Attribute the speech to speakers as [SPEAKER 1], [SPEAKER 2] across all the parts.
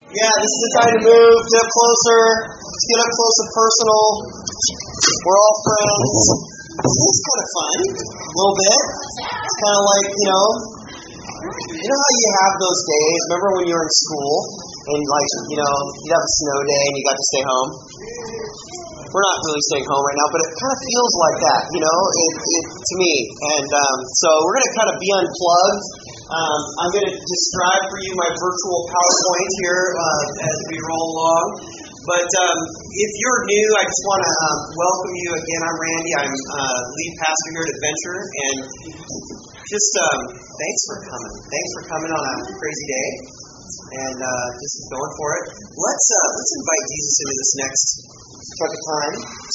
[SPEAKER 1] Yeah, this is the time to move, get up closer, get up close and personal. We're all friends. It's kind of fun, a little bit. It's kind of like, you know how you have those days, remember when you were in school, and you'd have a snow day and you got to stay home? We're not really staying home right now, but it kind of feels like that, to me. And so we're going to kind of be unplugged. I'm going to describe for you my virtual PowerPoint here as we roll along. But if you're new, I just want to welcome you again. I'm Randy. I'm lead pastor here at Adventure. And just thanks for coming. Thanks for coming on a crazy day. And just going for it. Let's invite Jesus into this next chunk of time.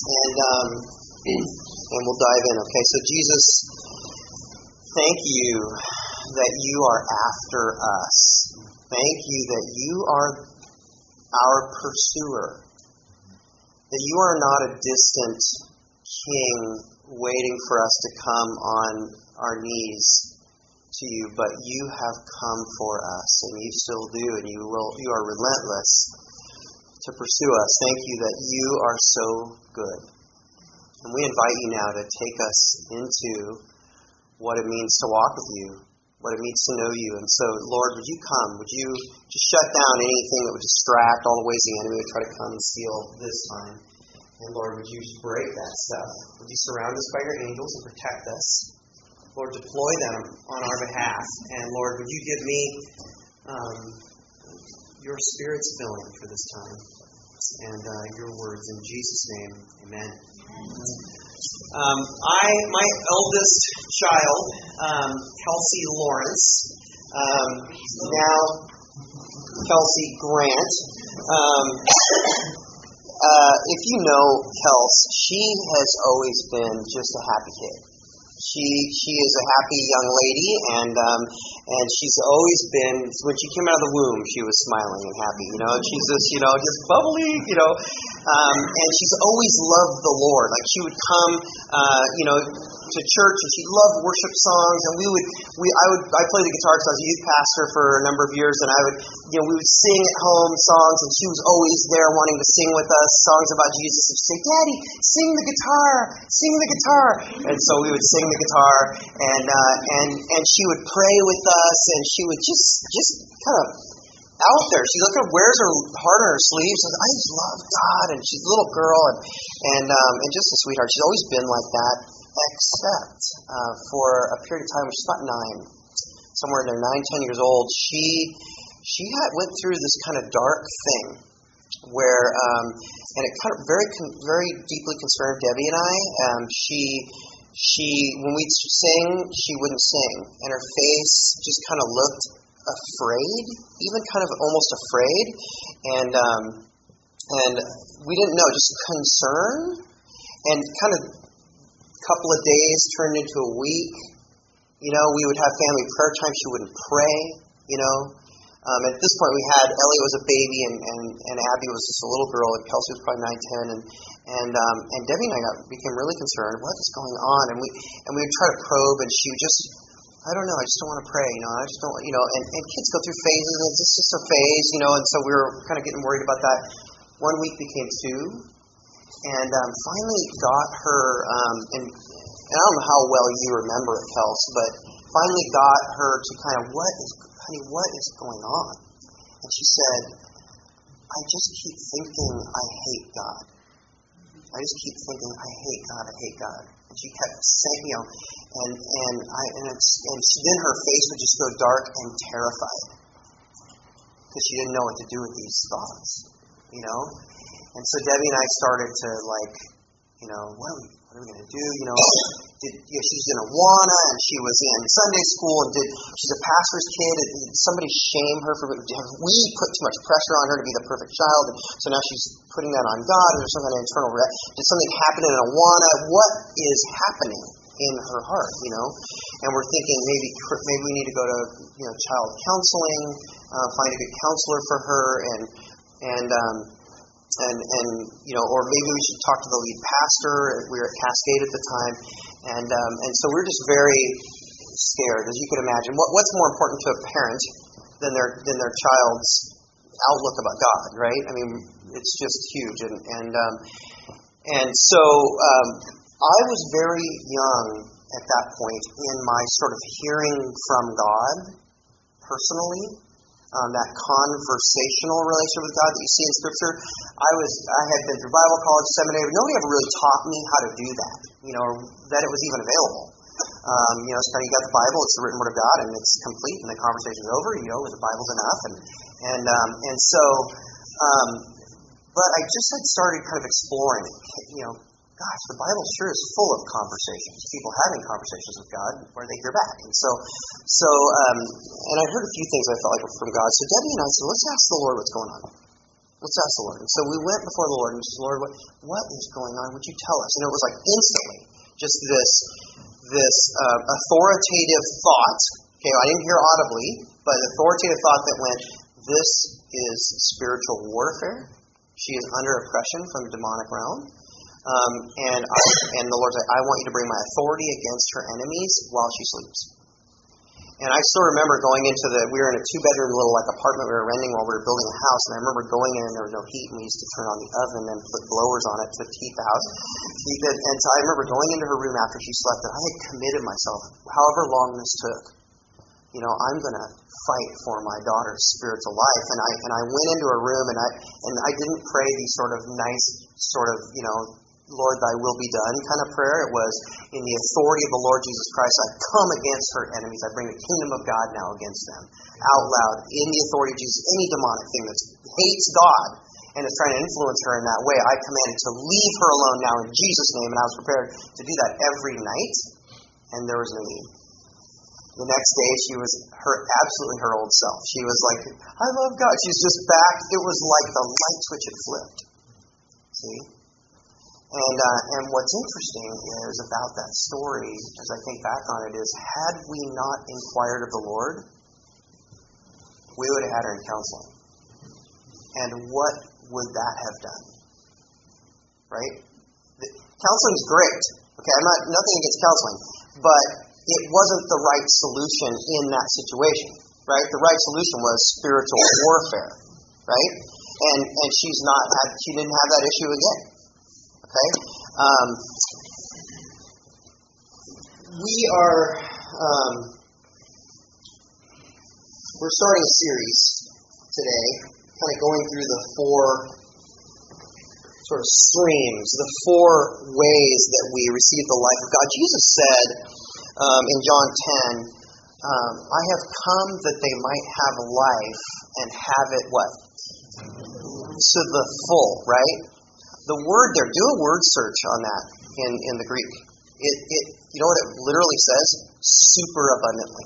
[SPEAKER 1] And we'll dive in. Okay, so Jesus, thank you that you are after us. Thank you that you are our pursuer. That you are not a distant king waiting for us to come on our knees to you, but you have come for us, and you still do, and you are relentless to pursue us. Thank you that you are so good. And we invite you now to take us into what it means to walk with you, what it means to know you. And so, Lord, would you come? Would you just shut down anything that would distract all the ways the enemy would try to come and steal this time? And Lord, would you just break that stuff? Would you surround us by your angels and protect us? Lord, deploy them on our behalf. And Lord, would you give me your Spirit's filling for this time and your words in Jesus' name. Amen. My eldest child, Kelsey Lawrence, now Kelsey Grant. If you know Kels, she has always been just a happy kid. She is a happy young lady, and she's always been, when she came out of the womb, she was smiling and happy, she's just bubbly, and she's always loved the Lord. Like, she would come, to church, and she loved worship songs, and I played the guitar because I was a youth pastor for a number of years, and we would sing at home songs, and she was always there wanting to sing with us songs about Jesus, and she'd say, "Daddy, sing the guitar," and so we would sing the guitar, and she would pray with us, and she would just kind of out there. She wears her heart on her sleeve. She says, "I just love God," and she's a little girl, and just a sweetheart. She's always been like that, except for a period of time when she's about 9, 10 years old. She went through this kind of dark thing where, and it kind of very deeply concerned Debbie and I. She when we'd sing, she wouldn't sing, and her face just kind of looked afraid, even kind of almost afraid, and we didn't know, just concern, and kind of a couple of days turned into a week. We would have family prayer time. She wouldn't pray. At this point, we had Elliot was a baby, and Abby was just a little girl, and Kelsey was probably 9, 10, and Debbie and I became really concerned. What is going on? And we would try to probe, and she would just, I don't know, I just don't want to pray. I just don't, and kids go through phases, and it's just a phase, and so we were kind of getting worried about that. 1 week became 2, and finally got her, and I don't know how well you remember it, Kels, but finally got her to kind of, what is going on? And she said, "I just keep thinking I hate God. I just keep thinking I hate God, I hate God." And she kept saying, and then her face would just go dark and terrified because she didn't know what to do with these thoughts, And so Debbie and I started to what are we going to do? She's in Awana, and she was in Sunday school, and she's a pastor's kid, and somebody shame her for, we put too much pressure on her to be the perfect child, and so now she's putting that on God, and there's some kind of internal, did something happen in Awana? What is happening in her heart, And we're thinking maybe we need to go to, child counseling, find a good counselor for her, or maybe we should talk to the lead pastor. We were at Cascade at the time, and so we're just very scared, as you can imagine. What's more important to a parent than their child's outlook about God, right? I mean, it's just huge. And so I was very young at that point in my sort of hearing from God personally. That conversational relationship with God that you see in Scripture. I had been through Bible college, seminary, but nobody ever really taught me how to do that, or that it was even available. It's kind of, you got the Bible, it's the written word of God, and it's complete, and the conversation's over. The Bible's enough, but I just had started kind of exploring. Gosh, the Bible sure is full of conversations, people having conversations with God where they hear back. And and I heard a few things I felt like were from God. So Debbie and I said, let's ask the Lord what's going on. Let's ask the Lord. And so we went before the Lord and said, Lord, what is going on? Would you tell us? And it was like instantly, just this authoritative thought. Okay, I didn't hear audibly, but an authoritative thought that went, this is spiritual warfare. She is under oppression from the demonic realm. And the Lord said, I want you to bring my authority against her enemies while she sleeps. And I still remember going we were in a 2-bedroom little apartment we were renting while we were building a house, and I remember going in and there was no heat, and we used to turn on the oven and put blowers on it to heat the house. And so I remember going into her room after she slept, and I had committed myself, however long this took. I'm going to fight for my daughter's spiritual life. And I went into her room, and I didn't pray these sort of nice, Lord, thy will be done kind of prayer. It was, in the authority of the Lord Jesus Christ, I come against her enemies. I bring the kingdom of God now against them. Out loud, in the authority of Jesus, any demonic thing that hates God and is trying to influence her in that way, I commanded to leave her alone now in Jesus' name. And I was prepared to do that every night, and there was no need. The next day, she was absolutely her old self. She was like, I love God. She's just back. It was like the light switch had flipped. See? And what's interesting is about that story, as I think back on it, is had we not inquired of the Lord, we would have had her in counseling. And what would that have done? Right? Counseling's great. Okay, nothing against counseling, but it wasn't the right solution in that situation. Right? The right solution was spiritual warfare. Right? And she didn't have that issue again. Okay? We're starting a series today, kind of going through the 4 sort of streams, the 4 ways that we receive the life of God. Jesus said in John 10, I have come that they might have life and have it what? To the full, right? The word there, do a word search on that in the Greek. You know what it literally says? Super abundantly.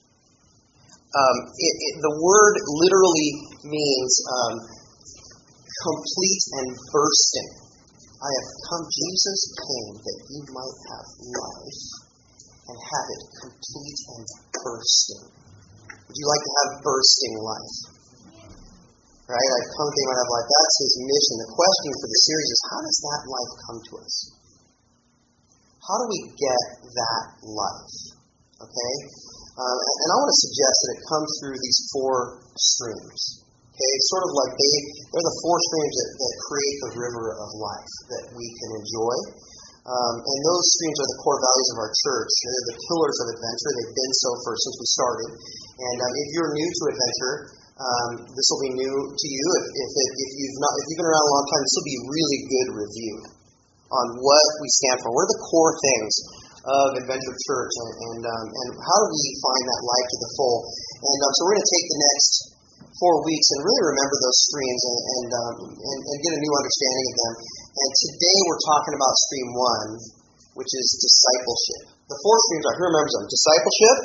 [SPEAKER 1] The word literally means complete and bursting. I have come, Jesus came that you might have life and have it complete and bursting. Would you like to have bursting life? Right? I've come that you might have life. That's his mission. The question for the series is, how does that life come to us? How do we get that life? Okay? And I want to suggest that it comes through these 4 streams. Okay? It's sort of like they're the 4 streams that create the river of life that we can enjoy. And those streams are the core values of our church. They're the pillars of Adventure. They've been so since we started. And if you're new to Adventure, this will be new to you. If you've been around a long time, this will be a really good review on what we stand for. What are the core things of Adventure Church, and how do we find that life to the full? And so we're going to take the next 4 weeks and really remember those streams and get a new understanding of them. And today we're talking about stream 1, which is discipleship. The 4 streams are, who remembers them? Discipleship,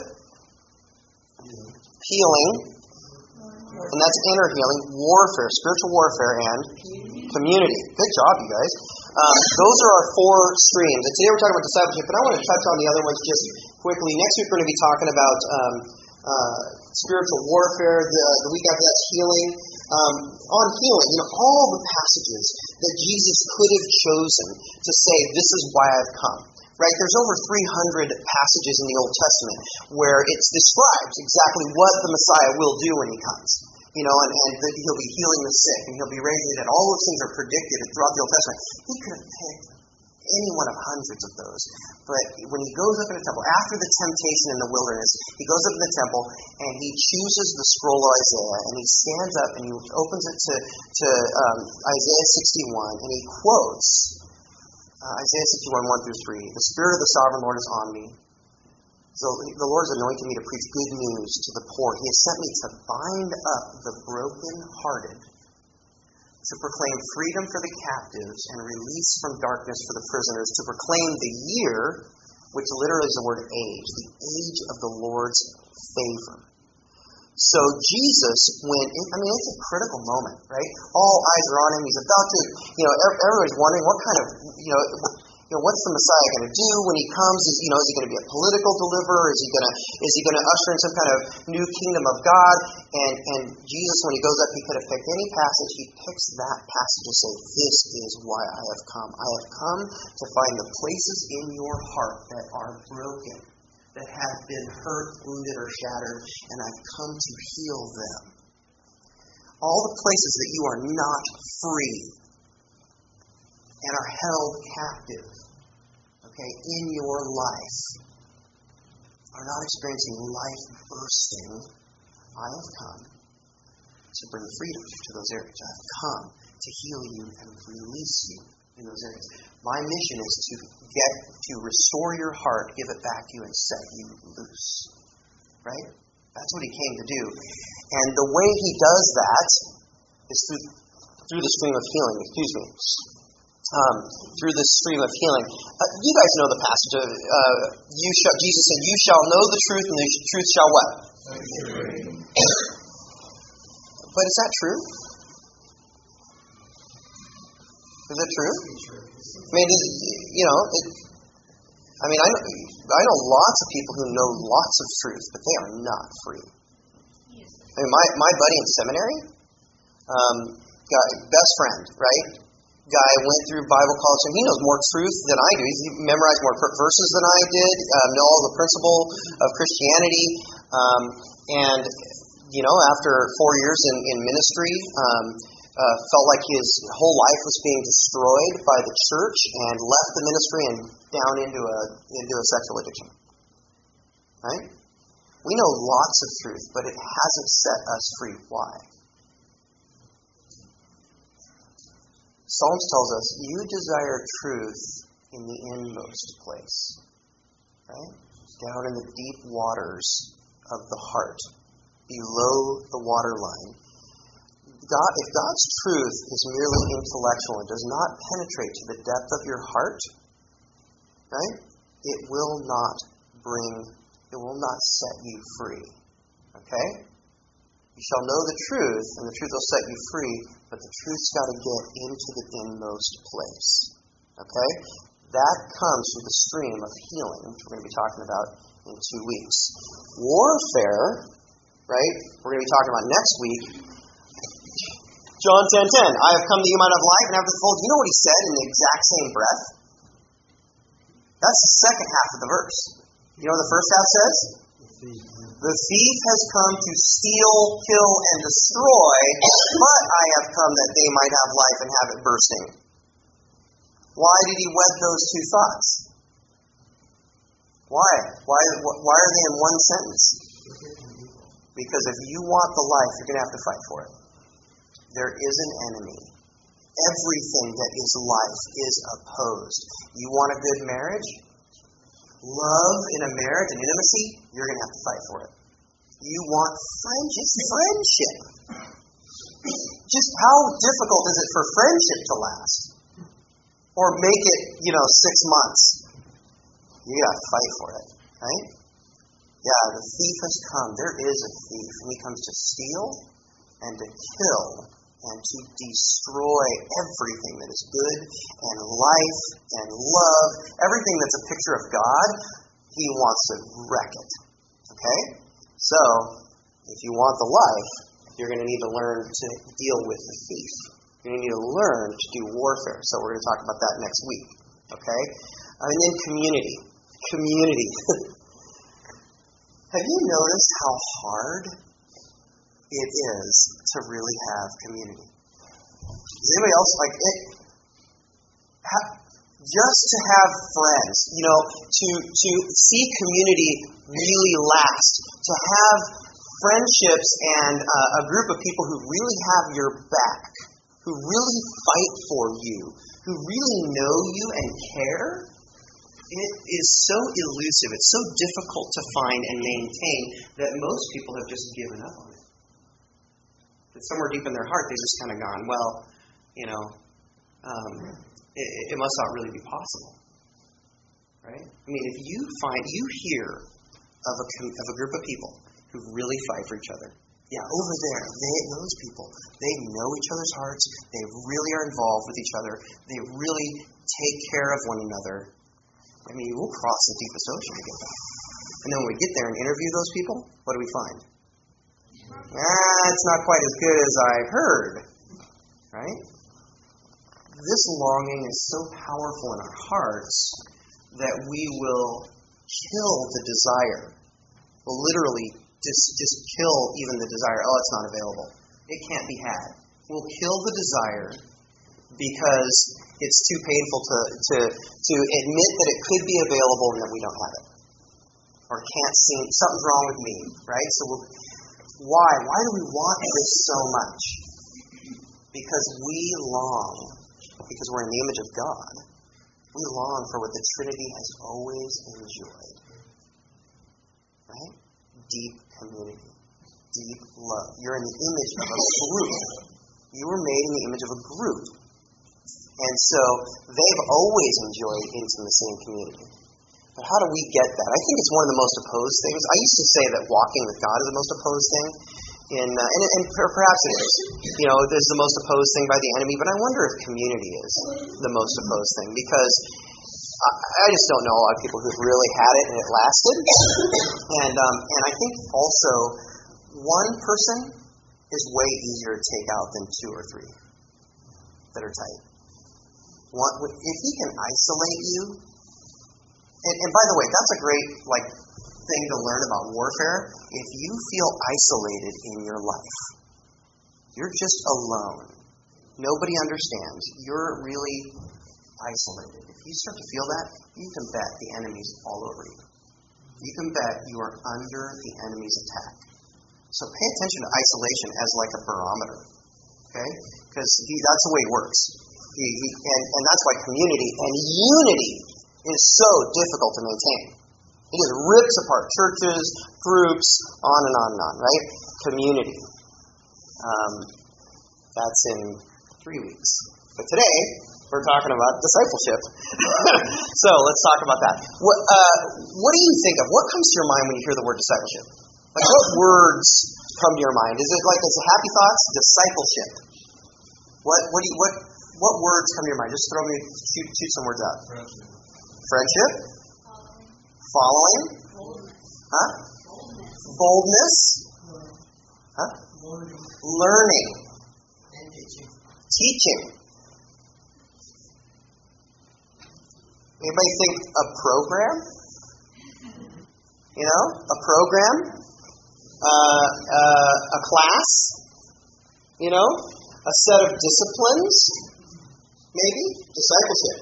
[SPEAKER 1] healing, and that's inner healing, warfare, spiritual warfare, and community. Good job, you guys. Those are our 4 streams. And today we're talking about discipleship, but I want to touch on the other ones just quickly. Next week we're going to be talking about spiritual warfare. The week after that's healing. On healing, all the passages that Jesus could have chosen to say, this is why I've come. Right? There's over 300 passages in the Old Testament where it describes exactly what the Messiah will do when he comes. and that he'll be healing the sick, and he'll be raising it. All those things are predicted throughout the Old Testament. He could have picked any one of hundreds of those. But when he goes up in the temple, after the temptation in the wilderness, he goes up in the temple, and he chooses the scroll of Isaiah, and he stands up, and he opens it to Isaiah 61, and he quotes Isaiah 61, 1 through 3. The Spirit of the Sovereign Lord is on me. So the Lord has anointed me to preach good news to the poor. He has sent me to bind up the brokenhearted, to proclaim freedom for the captives and release from darkness for the prisoners, to proclaim the year, which literally is the word age, the age of the Lord's favor. So Jesus it's a critical moment, right? All eyes are on him. He's about to, everybody's wondering what kind of, what's the Messiah going to do when he comes? Is he going to be a political deliverer? Is he going to usher in some kind of new kingdom of God? And Jesus, when he goes up, he could have picked any passage. He picks that passage to say, "This is why I have come. I have come to find the places in your heart that are broken, that have been hurt, wounded, or shattered, and I've come to heal them." All the places that you are not free and are held captive, in your life, are not experiencing life bursting, I have come to bring freedom to those areas. I have come to heal you and release you in those areas. My mission is to restore your heart, give it back to you, and set you loose. Right? That's what he came to do. And the way he does that is through the stream of healing. Through the stream of healing. You guys know the passage of Jesus said, "You shall know the truth, and the truth shall what?" But is that true? Is it true? I know lots of people who know lots of truth, but they are not free. My buddy in seminary, best friend, right? Guy went through Bible college, and he knows more truth than I do. He's memorized more verses than I did, know all the principle of Christianity. After 4 years in ministry, felt like his whole life was being destroyed by the church, and left the ministry and down into a sexual addiction. Right? We know lots of truth, but it hasn't set us free. Why? Psalms tells us, "You desire truth in the inmost place." Right? Down in the deep waters of the heart, below the waterline. If God's truth is merely intellectual and does not penetrate to the depth of your heart, right? It will not set you free. Okay? You shall know the truth, and the truth will set you free, but the truth's got to get into the inmost place. Okay? That comes through the stream of healing, which we're going to be talking about in 2 weeks. Warfare, right? We're going to be talking about next week. John 10:10. I have come that you might have life and have it full. Do you know what he said in the exact same breath? That's the second half of the verse. You know what the first half says? The thief has come to steal, kill, and destroy, but I have come that they might have life and have it bursting. Why did he wed those two thoughts? Why? Why are they in one sentence? Because if you want the life, you're going to have to fight for it. There is an enemy. Everything that is life is opposed. You want a good marriage? Love in a marriage and intimacy? You're going to have to fight for it. You want friendship. Just how difficult is it for friendship to last? Or make it, 6 months? You got to fight for it, right? Yeah, the thief has come. There is a thief, and he comes to steal and to kill and to destroy everything that is good and life and love, everything that's a picture of God. He wants to wreck it. Okay? So, if you want the life, you're going to need to learn to deal with the thief. You're going to need to learn to do warfare. So we're going to talk about that next week. Okay? And then community. Community. Have you noticed how hard it is to really have community. Does anybody else like it? Just to have friends, to see community really last, to have friendships and a group of people who really have your back, who really fight for you, who really know you and care, it is so elusive. It's so difficult to find and maintain that most people have just given up on it. That somewhere deep in their heart, they've just kind of gone, well, it must not really be possible, right? I mean, if you hear of a group of people who really fight for each other, yeah, over there, those people, they know each other's hearts, they really are involved with each other, they really take care of one another. I mean, we'll cross the deepest ocean to get that. And then when we get there and interview those people, what do we find? It's not quite as good as I heard, right? This longing is so powerful in our hearts that we will kill the desire. We'll literally just kill even the desire. Oh, it's not available. It can't be had. We'll kill the desire because it's too painful to admit that it could be available and that we don't have it. Or can't seem, something's wrong with me, right? So why? Why do we want this so much? Because we long, because we're in the image of God, we long for what the Trinity has always enjoyed. Right? Deep community. Deep love. You're in the image of a group. You were made in the image of a group. And so they've always enjoyed intimacy and community. But how do we get that? I think it's one of the most opposed things. I used to say that walking with God is the most opposed thing. And perhaps it is. There's the most opposed thing by the enemy, but I wonder if community is the most opposed thing, because I just don't know a lot of people who've really had it and it lasted. And I think also one person is way easier to take out than two or three that are tight. If he can isolate you, and by the way, that's a great thing to learn about warfare. If you feel isolated in your life, you're just alone. Nobody understands. You're really isolated. If you start to feel that, you can bet the enemy's all over you. You can bet you are under the enemy's attack. So pay attention to isolation as like a barometer, okay? Because that's the way it works. And that's why community and unity is so difficult to maintain. It just rips apart churches, groups, on and on and on, right? Community. That's in 3 weeks. But today, we're talking about discipleship. So let's talk about that. What do you think of? What comes to your mind when you hear the word discipleship? What words come to your mind? Is it it's happy thoughts? Discipleship. What words come to your mind? Just shoot some words out. Friendship. Following. Huh? Boldness. Huh? Learning. Teaching. Anybody think a program? A program? A class? A set of disciplines? Maybe? Discipleship.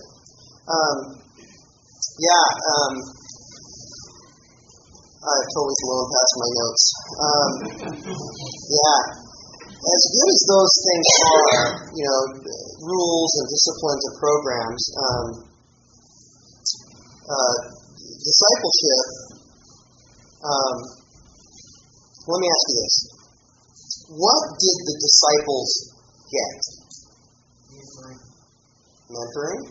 [SPEAKER 1] I've totally blown past my notes. As good as those things are, rules and disciplines and programs, discipleship, let me ask you this. What did the disciples get? Mentoring?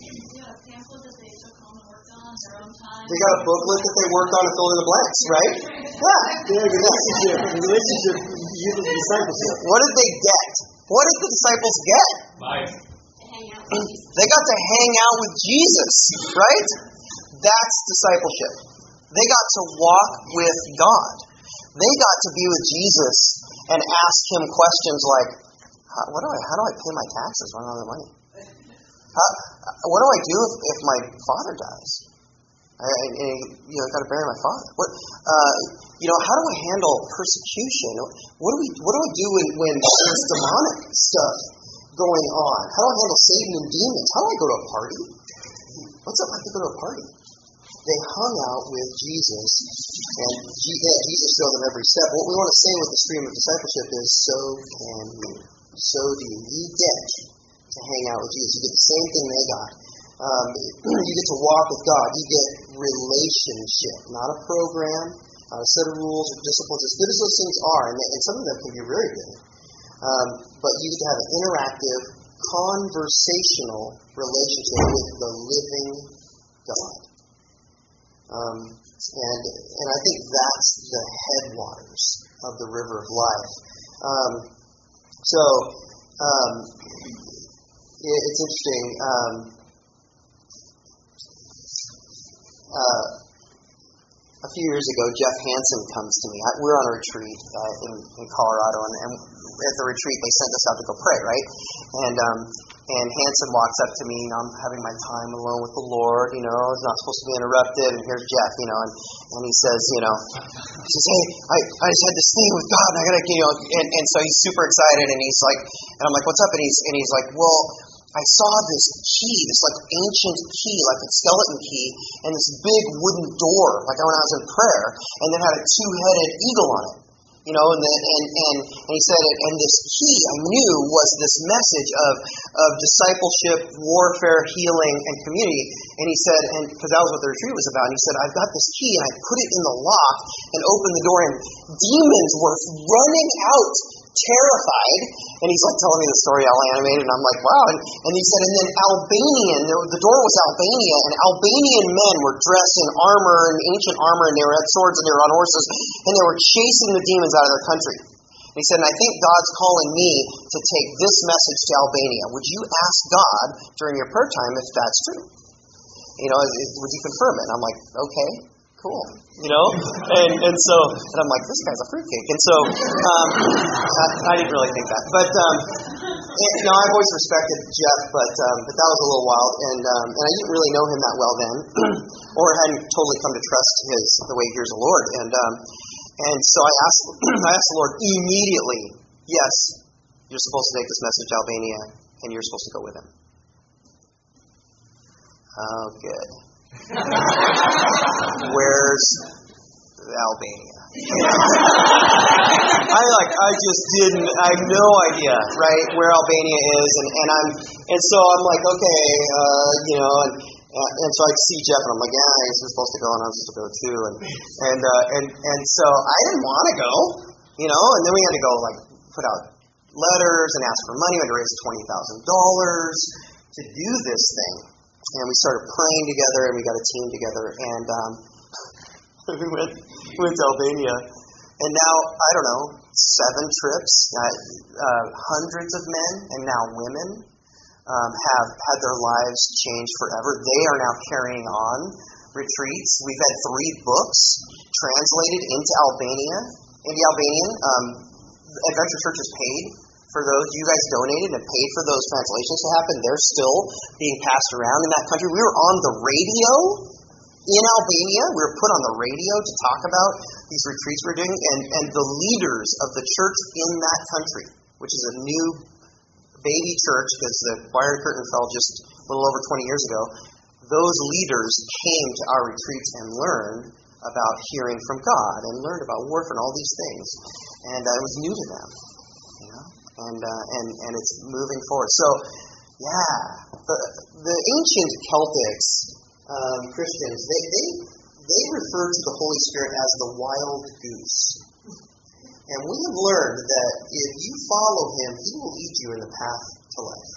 [SPEAKER 1] They got a booklet that they worked on and filled in the blanks, right? Yeah. Relationship, discipleship. What did they get? What did the disciples get? Life. They got to hang out with Jesus, right? That's discipleship. They got to walk with God. They got to be with Jesus and ask him questions like, how do I pay my taxes when I don't have money? What do I do if my father dies? I got to bury my father. how do I handle persecution? What do I do when there's demonic stuff going on? How do I handle Satan and demons? How do I go to a party? What's it like to go to a party? They hung out with Jesus, and Jesus showed them every step. What we want to say with the stream of discipleship is, so can you. So do you. You get to hang out with Jesus. You get the same thing they got. You get to walk with God. You get relationship, not a program, not a set of rules or disciplines, as good as those things are, and some of them can be very good. But you get to have an interactive, conversational relationship with the living God. And I think that's the headwaters of the river of life. It's interesting. A few years ago, Jeff Hansen comes to me. We're on a retreat in Colorado, and at the retreat they sent us out to go pray, right? And Hansen walks up to me, I'm having my time alone with the Lord, it's not supposed to be interrupted, and here's Jeff, and he says, hey, I just had this thing with God, and I gotta, and so he's super excited, and he's like, and I'm like, what's up? And he's like, well, I saw this key, this like ancient key, like a skeleton key, and this big wooden door, like when I was in prayer, and then had a two-headed eagle on it. And he said, and this key I knew was this message of discipleship, warfare, healing, and community. And he said, and because that was what the retreat was about, and he said, I've got this key, and I put it in the lock and opened the door, and demons were running out, terrified. And he's like telling me the story all animated, and I'm like, wow. And he said, and then the door was Albania, and Albanian men were dressed in armor and ancient armor, and they had swords, and they were on horses, and they were chasing the demons out of their country. And he said, and I think God's calling me to take this message to Albania. Would you ask God during your prayer time if that's true? Would you confirm it? And I'm like, okay, cool. And I'm like, this guy's a fruitcake. And so I didn't really think that. But I've always respected Jeff, but that was a little wild, and I didn't really know him that well then, or hadn't totally come to trust the way he hears the Lord. And so I asked the Lord immediately, yes, you're supposed to take this message to Albania, and you're supposed to go with him. Oh, good. Where's Albania? I just didn't. I have no idea, right, where Albania is, and so I'm like, okay, and so I see Jeff, and I'm like, yeah, I guess I'm supposed to go, and I'm supposed to go too, and so I didn't want to go, and then we had to go put out letters and ask for money. We had to raise $20,000 to do this thing. And we started praying together, and we got a team together, and we went to Albania. And now, 7 trips, hundreds of men, and now women have had their lives changed forever. They are now carrying on retreats. We've had 3 books translated into Albanian. Adventure Church has paid for those. You guys donated and paid for those translations to happen. They're still being passed around in that country. We were on the radio in Albania. We were put on the radio to talk about these retreats we're doing, and the leaders of the church in that country, which is a new baby church because the Iron Curtain fell just a little over 20 years ago, those leaders came to our retreats and learned about hearing from God and learned about warfare and all these things. And it was new to them. And it's moving forward. So, the ancient Celtics Christians, they refer to the Holy Spirit as the wild goose. And we have learned that if you follow him, he will lead you in the path to life.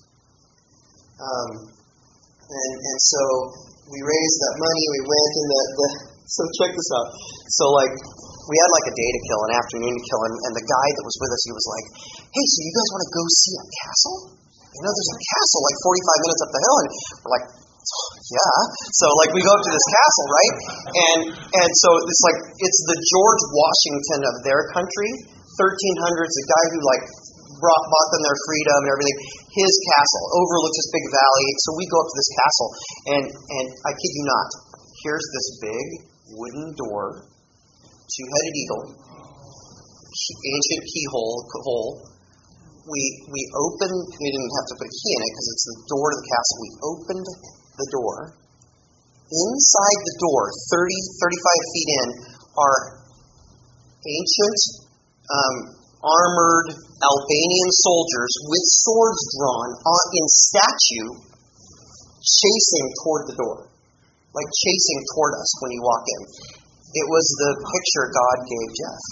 [SPEAKER 1] And so we raised that money, we went in so check this out. So we had a day to kill, an afternoon to kill, and the guy that was with us, he was like, hey, so you guys want to go see a castle? There's a castle 45 minutes up the hill, and we're like, yeah. So we go up to this castle, right? And so it's the George Washington of their country, 1300s, the guy who bought them their freedom and everything. His castle overlooks this big valley. So we go up to this castle, and I kid you not, here's this big wooden door two-headed eagle, ancient hole. We opened, we didn't have to put a key in it because it's the door to the castle. We opened the door. Inside the door, 35 feet in, are ancient, armored Albanian soldiers with swords drawn in statue, chasing toward the door. Like chasing toward us when you walk in. It was the picture God gave Jeff.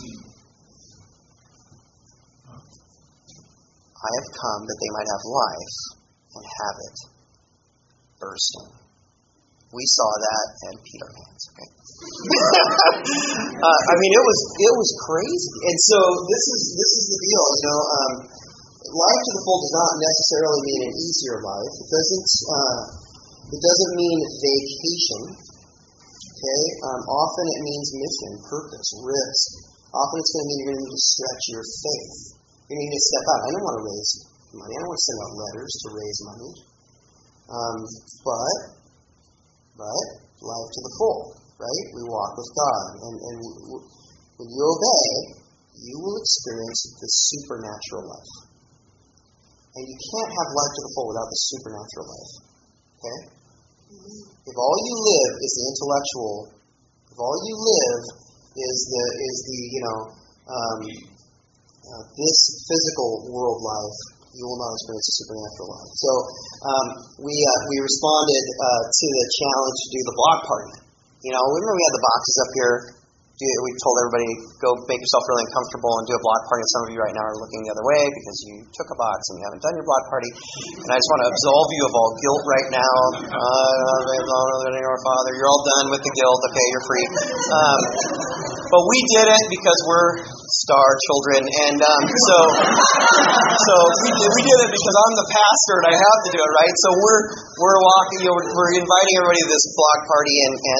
[SPEAKER 1] I have come that they might have life and have it bursting. We saw that and peed our pants. Okay. It was crazy. And so this is the deal. Life to the full does not necessarily mean an easier life. It doesn't mean vacation. Okay. Often it means mission, purpose, risk. Often it's going to mean you're going to need to stretch your faith. You're going to need to step out. I don't want to raise money. I don't want to send out letters to raise money. But life to the full, right? We walk with God. And when you obey, you will experience the supernatural life. And you can't have life to the full without the supernatural life. Okay? If all you live is the intellectual, if all you live is this physical world life, you will not experience a supernatural life. So we responded to the challenge to do the block party. Remember we had the boxes up here. We told everybody, go make yourself really uncomfortable and do a block party. And some of you right now are looking the other way because you took a box and you haven't done your block party. And I just want to absolve you of all guilt right now. Father, you're all done with the guilt. Okay, you're free. But we did it because we're star children. And so we did it because I'm the pastor and I have to do it, right? So we're walking, we're inviting everybody to this block party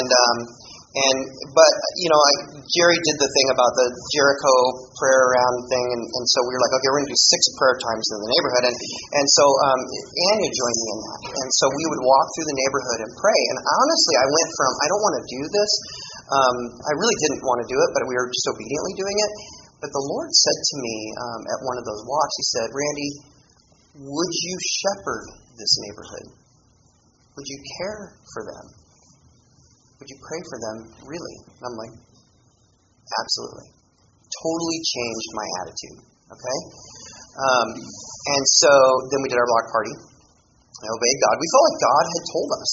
[SPEAKER 1] but Jerry did the thing about the Jericho prayer round thing, and so we were like, okay, we're going to do 6 prayer times in the neighborhood, and so Anya joined me in that, and so we would walk through the neighborhood and pray, and honestly, I went from, I don't want to do this, I really didn't want to do it, but we were just obediently doing it, but the Lord said to me at one of those walks, He said, Randy, would you shepherd this neighborhood? Would you care for them? Would you pray for them, really? And I'm like, absolutely. Totally changed my attitude, okay? And so then we did our block party. I obeyed God. We felt like God had told us,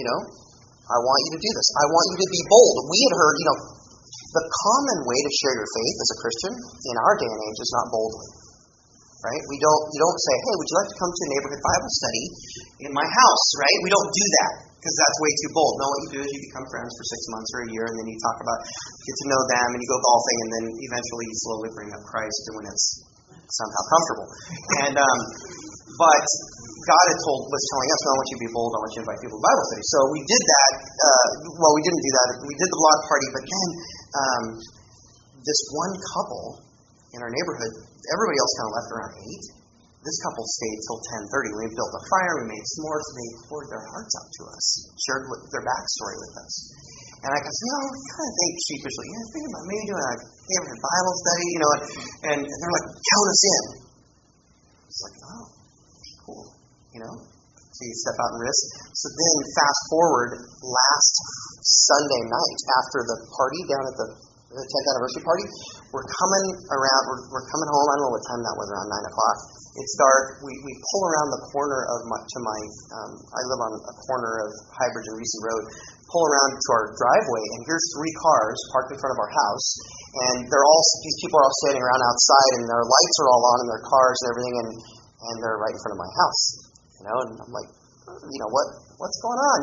[SPEAKER 1] I want you to do this. I want you to be bold. We had heard, the common way to share your faith as a Christian in our day and age is not boldly, right? You don't say, hey, would you like to come to a neighborhood Bible study in my house, right? We don't do that. Because that's way too bold. No, what you do is you become friends for 6 months or a year, and then you talk about, get to know them, and you go golfing, and then eventually you slowly bring up Christ when it's somehow comfortable. And but God was telling us, no, I want you to be bold, I want you to invite people to Bible study. So we did that. We didn't do that. We did the block party, but then this one couple in our neighborhood, everybody else kind of left around 8. This couple stayed till 10:30. We built a fire, we made s'mores, and they poured their hearts out to us, shared their backstory with us. And I goes, I kind of think sheepishly, think about maybe doing a neighborhood Bible study, and they're like, count us in. It's like, oh, cool, So you step out and risk. So then fast forward last Sunday night after the party down at the 10th anniversary party, we're coming home, I don't know what time that was, around 9 o'clock. It's dark. We pull around the corner of I live on a corner of Highbridge and Reese Road, pull around to our driveway, and here's 3 cars parked in front of our house, and these people are all standing around outside, and their lights are all on in their cars and everything, and they're right in front of my house, and I'm like, what's going on,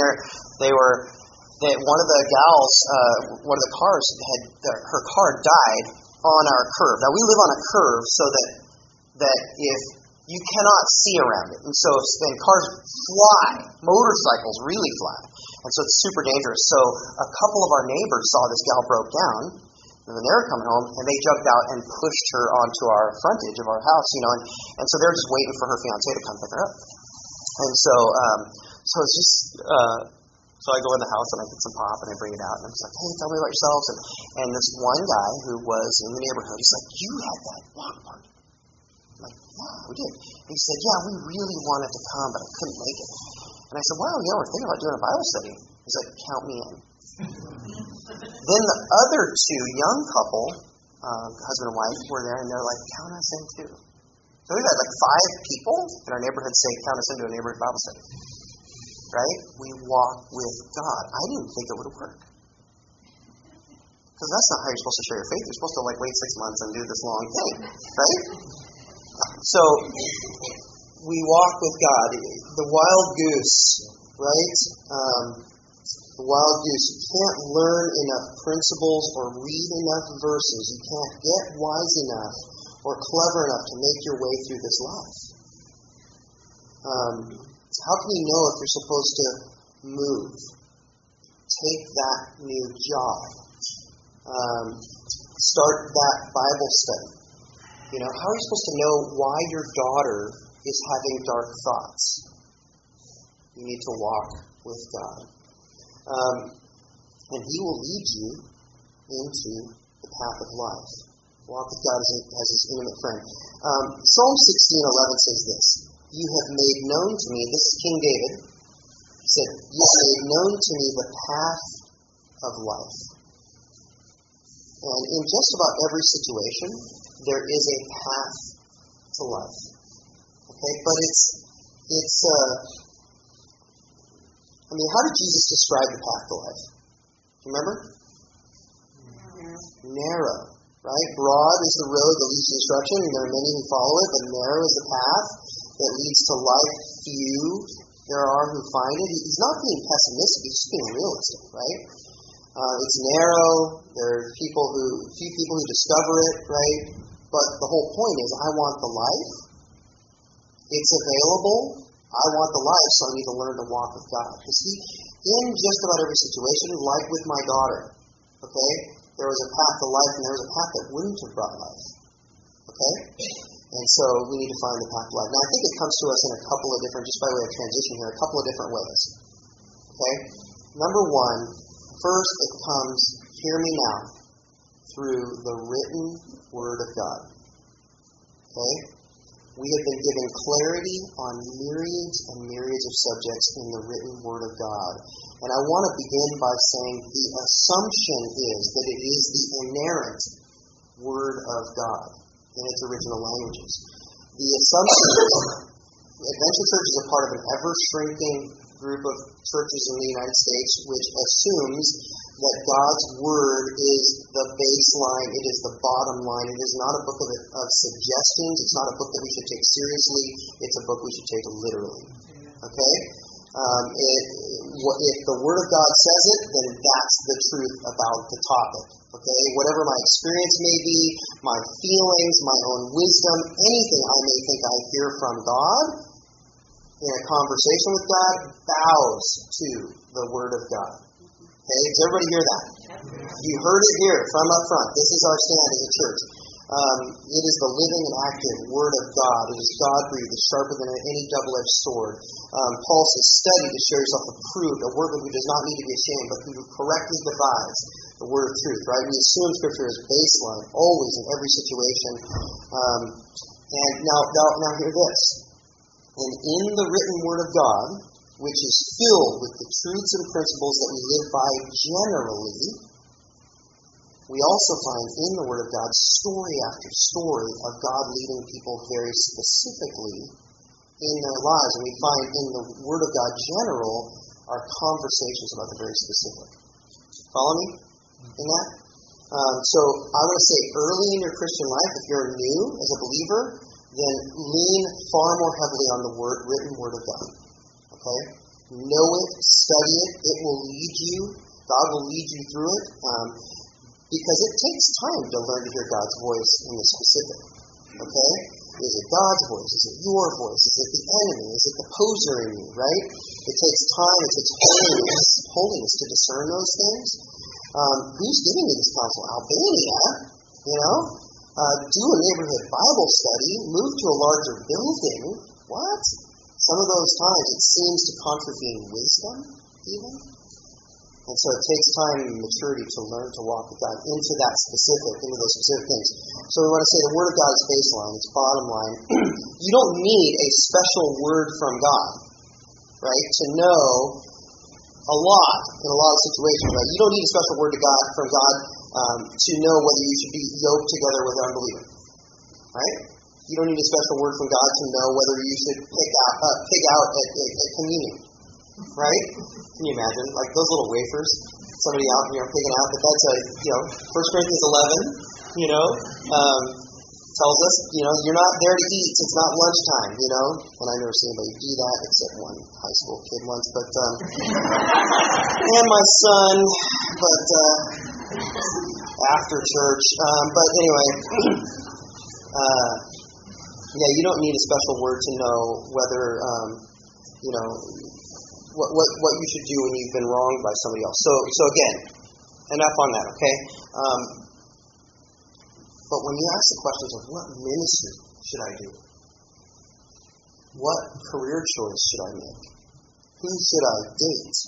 [SPEAKER 1] and one of the gals, one of the cars her car died on our curve. Now we live on a curve so that if you cannot see around it, and so cars fly, motorcycles really fly, and so it's super dangerous. So a couple of our neighbors saw this gal broke down, and then they were coming home, and they jumped out and pushed her onto our frontage of our house, and so they're just waiting for her fiance to come pick her up, and so it's just So I go in the house and I get some pop and I bring it out and I'm just like, hey, tell me about yourselves. And this one guy who was in the neighborhood, he's like, you had that block party. I'm like, yeah, we did. And he said, yeah, we really wanted to come, but I couldn't make it. And I said, wow, we're thinking about doing a Bible study. He's like, count me in. Then the other two young couple, husband and wife, were there and they're like, count us in too. So we've had like 5 people in our neighborhood say, count us into a neighborhood Bible study. Right? We walk with God. I didn't think it would work. Because that's not how you're supposed to share your faith. You're supposed to like wait 6 months and do this long thing. Right? So we walk with God. The wild goose, right? The wild goose. You can't learn enough principles or read enough verses. You can't get wise enough or clever enough to make your way through this life. How can you know if you're supposed to move? Take that new job. Start that Bible study. How are you supposed to know why your daughter is having dark thoughts? You need to walk with God. And He will lead you into the path of life. Walk with God as His intimate friend. Psalm 16:11 says this. You have made known to me, this is King David, he said, you have made known to me the path of life. And in just about every situation, there is a path to life. Okay, but how did Jesus describe the path to life? Do you remember? Narrow, right? Broad is the road that leads to destruction, and there are many who follow it, but narrow is the path that leads to life. Few there are who find it. He's not being pessimistic, he's just being realistic, right? It's narrow, there are few people who discover it, right? But the whole point is, I want the life. It's available. I want the life, so I need to learn to walk with God. Because in just about every situation, like with my daughter, okay, there was a path to life and there was a path that wouldn't have brought life. Okay? And so we need to find the path to life. Now, I think it comes to us in a couple of different, just by way of transition here, a couple of different ways. Okay? Number one, first it comes, hear me now, through the written Word of God. Okay? We have been given clarity on myriads and myriads of subjects in the written Word of God. And I want to begin by saying the assumption is that it is the inerrant Word of God in its original languages. The assumption is Adventure Church is a part of an ever-shrinking group of churches in the United States which assumes that God's Word is the baseline, it is the bottom line. It is not a book of suggestions. It's not a book that we should take seriously. It's a book we should take literally. Okay? If the Word of God says it, then that's the truth about the topic. Okay? Whatever my experience may be, my feelings, my own wisdom, anything I may think I hear from God in a conversation with God bows to the Word of God. Okay? Does everybody hear that? You heard it here from up front. This is our stand as a church. It is the living and active Word of God. It is God-breathed. It's sharper than any double-edged sword. Paul says, study to show yourself approved, a workman who does not need to be ashamed, but who correctly divides the word of truth. Right? We assume Scripture is baseline, always in every situation. And now hear this. And in the written Word of God, which is filled with the truths and principles that we live by generally, we also find in the Word of God story after story of God leading people very specifically in their lives. And we find in the Word of God general are conversations about the very specific. Follow me in that? So I want to say early in your Christian life, if you're new as a believer, then lean far more heavily on the written Word of God. Okay? Know it, study it, it will lead you. God will lead you through it. Because it takes time to learn to hear God's voice in the specific. Okay? Is it God's voice? Is it your voice? Is it the enemy? Is it the poser in you, right? It takes time, it takes holiness to discern those things. Who's giving you this counsel? Albania, do a neighborhood Bible study, move to a larger building. What? Some of those times it seems to contravene wisdom, even. And so it takes time and maturity to learn to walk with God into those specific things. So we want to say the Word of God is baseline, it's bottom line. You don't need a special word from God, right, to know a lot in a lot of situations. Right? You don't need a special word from God to know whether you should be yoked together with an unbeliever, right? You don't need a special word from God to know whether you should pig out at communion, right? Can you imagine, like those little wafers, somebody out pigging out? But that's 1 Corinthians 11, tells us, you're not there to eat. It's not lunchtime, And I've never seen anybody do that except one high school kid once, but and my son, but after church. But anyway, you don't need a special word to know whether, what you should do when you've been wronged by somebody else. So again, enough on that, okay? But when you ask the questions of what ministry should I do? What career choice should I make? Who should I date?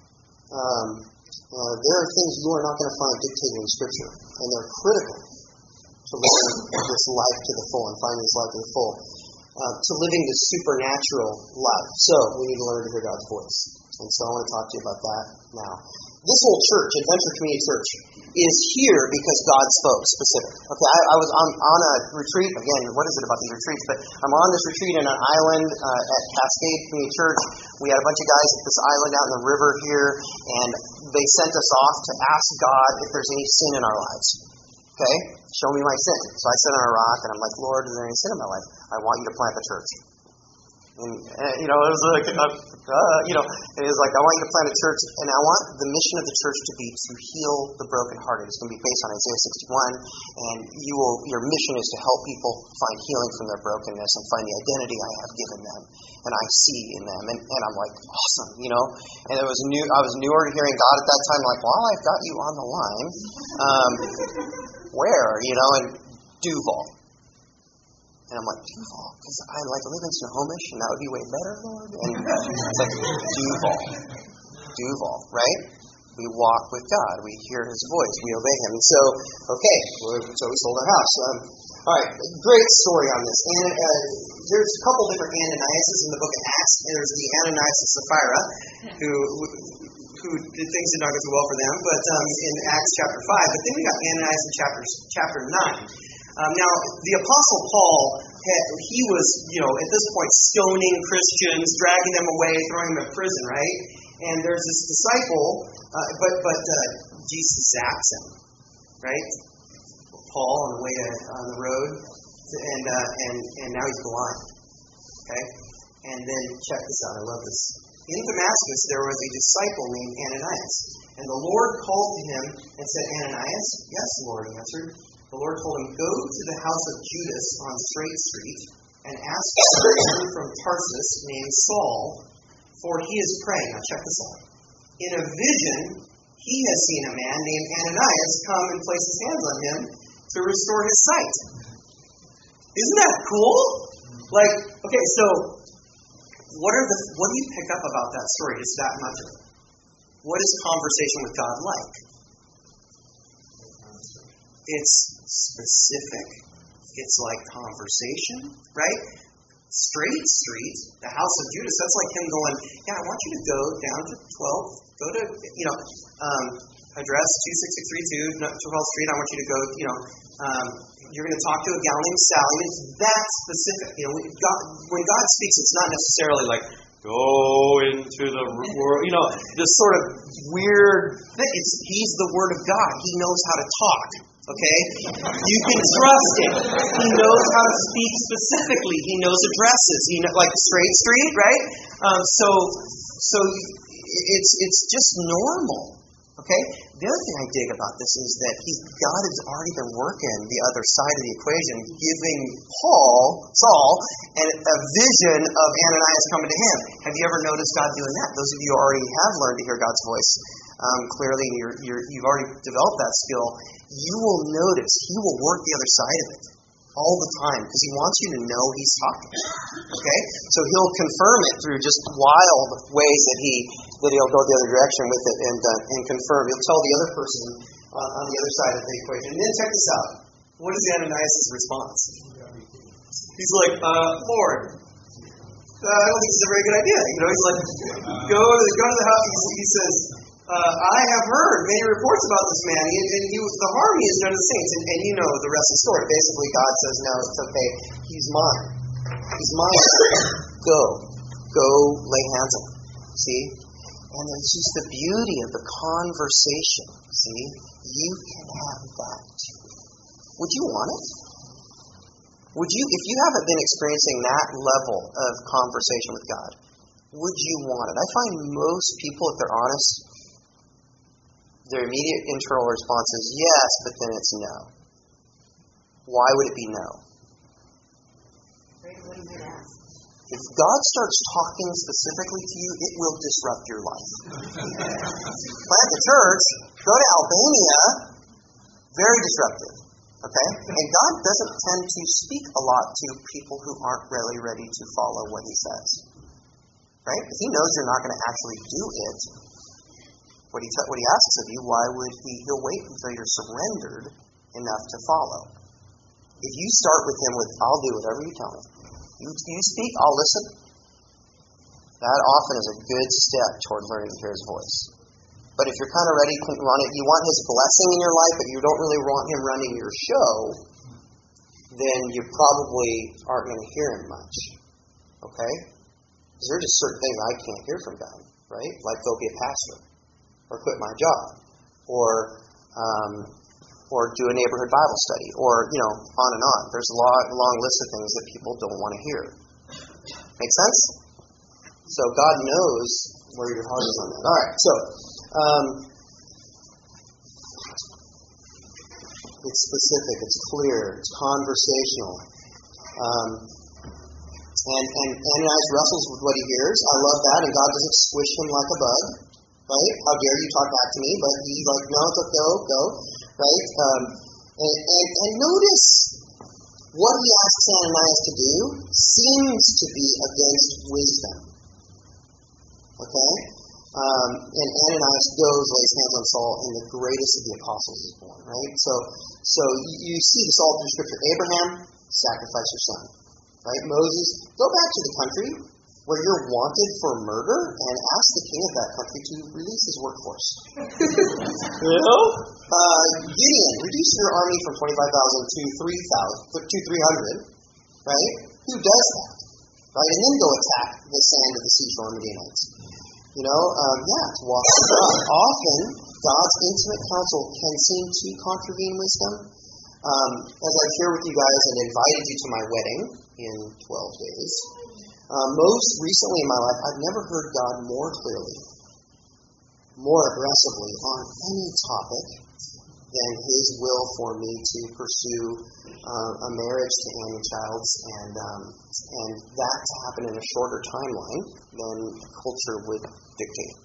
[SPEAKER 1] There are things you are not going to find dictated in Scripture, and they're critical to living this life to the full and finding this life to the full, to living this supernatural life. So we need to learn to hear God's voice. And so I want to talk to you about that now. This whole church, Adventure Community Church, is here because God spoke specific. Okay, I was on a retreat. Again, what is it about these retreats? But I'm on this retreat in an island at Cascade Community Church. We had a bunch of guys at this island out in the river here, and they sent us off to ask God if there's any sin in our lives. Okay, show me my sin. So I sit on a rock, and I'm like, Lord, is there any sin in my life? I want you to plant the church. And it was like, it was like, I want you to plant a church, and I want the mission of the church to be to heal the brokenhearted. It's going to be based on Isaiah 61, and your mission is to help people find healing from their brokenness and find the identity I have given them, and I see in them. And I'm like, awesome, And I was newer to hearing God at that time. Like, well, I've got you on the line. Where, and Duval. And I'm like, Duval? Because I live in Snohomish, and that would be way better, Lord? And it's like, Duval, right? We walk with God. We hear His voice. We obey Him. And so, so we sold our house. All right, great story on this. And there's a couple different Ananiases in the book of Acts. There's the Ananias and Sapphira, who things did not go too well for them, but in Acts chapter 5. But then we got Ananias in chapter 9. Now, the Apostle Paul, he was, at this point, stoning Christians, dragging them away, throwing them in prison, right? And there's this disciple, but Jesus zaps him, right? Paul on the way on the road, and now he's blind, okay? And then check this out, I love this. In Damascus, there was a disciple named Ananias, and the Lord called to him and said, Ananias? Yes, Lord, he answered. The Lord told him, go to the house of Judas on Straight Street and ask for a man from Tarsus named Saul, for he is praying. Now check this out. In a vision, he has seen a man named Ananias come and place his hands on him to restore his sight. Isn't that cool? Okay, so what do you pick up about that story? It's that much of it. What is conversation with God like? It's specific. It's like conversation, right? Straight Street, the house of Judas, that's like him going, I want you to go down to 12, address 26632, 12th Street, I want you to go, you're going to talk to a gal named Sally. It's that specific. When God speaks, it's not necessarily like, go into the world, this sort of weird thing. He's the Word of God. He knows how to talk. Okay? You can trust him. He knows how to speak specifically. He knows addresses. Like Straight Street, right? So it's just normal. Okay? The other thing I dig about this is that God has already been working the other side of the equation, giving Saul, a vision of Ananias coming to him. Have you ever noticed God doing that? Those of you who already have learned to hear God's voice, clearly you've already developed that skill. You will notice He will work the other side of it. all the time because he wants you to know he's talking. Okay? So he'll confirm it through just wild ways that he'll go the other direction with it and confirm. He'll tell the other person on the other side of the equation. And then check this out. What is Ananias' response? He's like, Lord, I don't think this is a very good idea. He's like, go to the house. He says, I have heard many reports about this man, and the harm he has done to the saints. And you know the rest of the story. Basically, God says, no, it's okay. He's mine. He's mine. Go lay hands on him. See? And it's just the beauty of the conversation. See? You can have that too. Would you want it? Would you, if you haven't been experiencing that level of conversation with God, would you want it? I find most people, if they're honest, their immediate internal response is yes, but then it's no. Why would it be no? If God starts talking specifically to you, it will disrupt your life. Plant the church, go to Albania, very disruptive. Okay? And God doesn't tend to speak a lot to people who aren't really ready to follow what he says. Right? If he knows you're not going to actually do it, what he asks of you, why would he'll wait until you're surrendered enough to follow. If you start with him with, I'll do whatever you tell me. You speak, I'll listen. That often is a good step toward learning to hear his voice. But if you're kind of ready to run it, you want his blessing in your life, but you don't really want him running your show, then you probably aren't going to hear him much. Okay? Because there are just certain things I can't hear from God, right? Like go be a pastor, or quit my job, or do a neighborhood Bible study, or, on and on. There's a long list of things that people don't want to hear. Make sense? So God knows where your heart is on that. All right, so it's specific, it's clear, it's conversational. And Ananias wrestles with what he hears. I love that, and God doesn't squish him like a bug. Right? How dare you talk back to me? But he's like, no, go. Right? And notice what he asks Ananias to do seems to be against wisdom. Okay? And Ananias goes, lays hands on Saul, and the greatest of the apostles is born. Right? So you see this all through Scripture. Abraham, sacrifice your son. Right? Moses, go back to the country where you're wanted for murder and ask the king of that country to release his workforce. Gideon, reduce your army from 25,000 to 300, right? Who does that? Right? And then go attack the sand of the seashore Midianites. To walk with God. Often, God's intimate counsel can seem to contravene wisdom. As I've shared with you guys and invited you to my wedding in 12 days, most recently in my life, I've never heard God more clearly, more aggressively on any topic than his will for me to pursue a marriage to Annie Childs and that to happen in a shorter timeline than culture would dictate.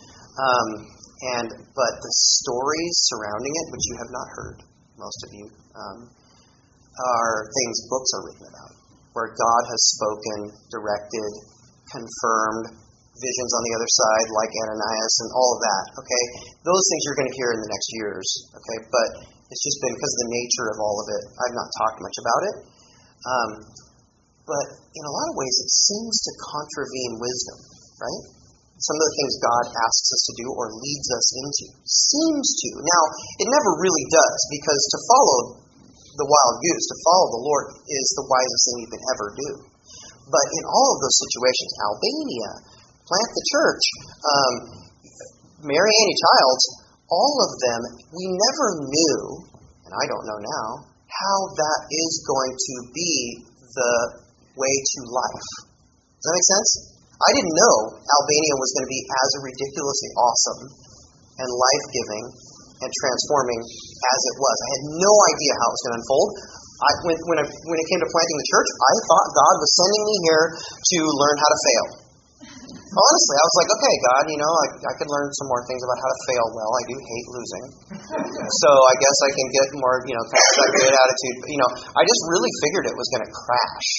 [SPEAKER 1] But the stories surrounding it, which you have not heard, most of you, are things books are written about, where God has spoken, directed, confirmed, visions on the other side, like Ananias and all of that, okay? Those things you're going to hear in the next years, okay? But it's just been because of the nature of all of it, I've not talked much about it. But in a lot of ways, it seems to contravene wisdom, right? Some of the things God asks us to do or leads us into. Seems to. Now, it never really does, because to follow the wild goose, to follow the Lord, is the wisest thing you can ever do. But in all of those situations, Albania, plant the church, marry Annie Childs, all of them, we never knew, and I don't know now, how that is going to be the way to life. Does that make sense? I didn't know Albania was going to be as ridiculously awesome and life-giving and transforming as it was. I had no idea how it was going to unfold. When it came to planting the church, I thought God was sending me here to learn how to fail. Honestly, I was like, okay, God, I could learn some more things about how to fail well. I do hate losing. So I guess I can get more, kind of that good attitude. I just really figured it was going to crash,